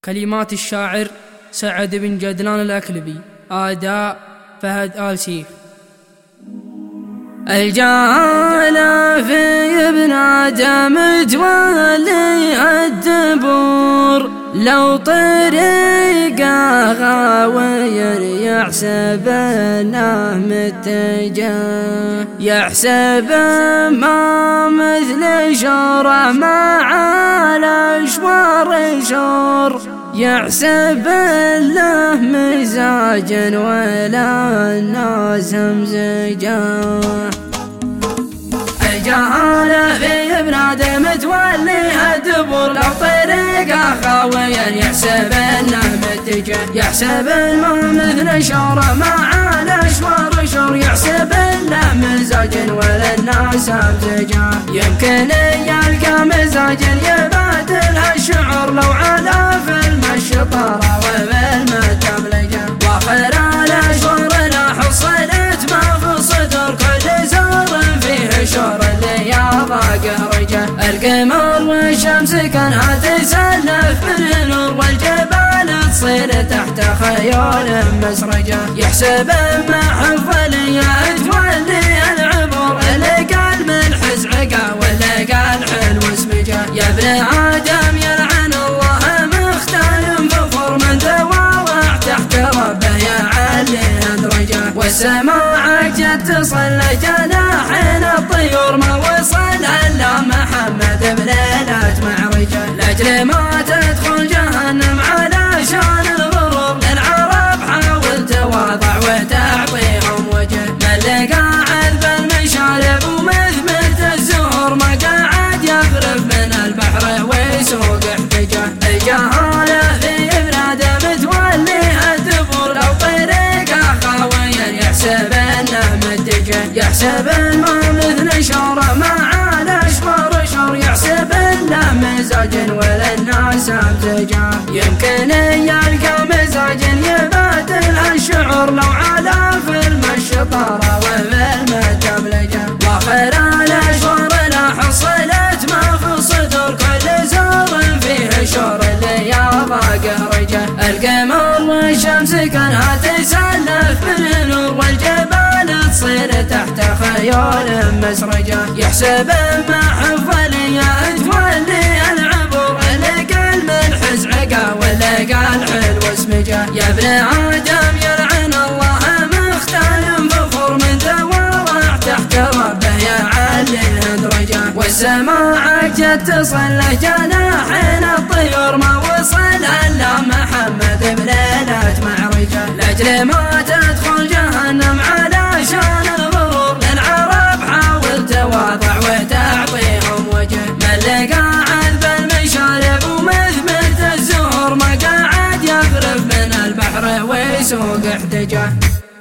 كلمات الشاعر سعد بن جدلان الأكلبي. أداء فهد آل سيف. الجهالة في ابن آدم تولي الدبور، لو طريقه غاوير يحسب انه متجه، يحسب ما مثل شوره مع الاشوار شور، يحسب له مزاج ولا الناس مزجه. الجهالة في ابن آدم تولي الدبور، لو طريقه خاويا يحسب انه متجه، يحسب الماء مثل شوره مع الاشوار شور، يحسب له مزاج ولا الناس مزجه. يمكن يلقى مزاج يبادل الشعور، لو على في المشطره وبالمتبلجه، واخر الاشوار لا حصلت ما في صدر كل زور فيه شور قرجة. القمر والشمس كانها تسلف من نور، والجبال تصير تحت خيول مسرجة، يحسب ما حفل تولي العبور، اللي قال من حزعقه واللي قال حلو اسمجه. يا ابن آدم يلعن الله مختال فخور، من تواضع تحت ربه يعليه درجه، والسماء جت تصل جناحين الطيور، ما وصل الا محمد بليلة معرجه، لاجل ما تدخل جهنم على شان الغرور، للعرب حاول تواضع وتعطيهم وجه، من اللي قاعد بالمشارب ومثمرة الزهور، ما قاعد يغرف من البحر ويسوق احتجه. الجهالة في ابن آدم تولي الدبور، لو طريقه خاويا يحسب انه متجه، يحسب الماء مثل شوره مع الاشوار شور، يحسب له مزاج ولا الناس مزجه. يمكن يلقى مزاج يبادل الشعور، لو على في المشطره وبالمتبلجه، واخر الاشوار لا حصلت ما في صدور كل زور فيه شور اللياضه قرجه. القمر والشمس كانها تسلف من نور، والجبال تصير تحت خيول مسرجه، يحسب ما حفل تولي العبور، اللي قال من حزعقه واللي قال حلو اسمجه. يا ابن آدم يلعن الله مختال فخور، من تواضع تحت ربه يعليه درجه، والسماء جت تصل جناحين الطيور، ما وصل الا محمد بليلة معرجه، لاجل ما تدخل جهنم على شان الغرور، للعرب حاول تواضع وتعطيهم وجه، من اللي قاعد بالمشارب ومثمرة الزهور، ما قاعد يغرف من البحر ويسوق احتجه.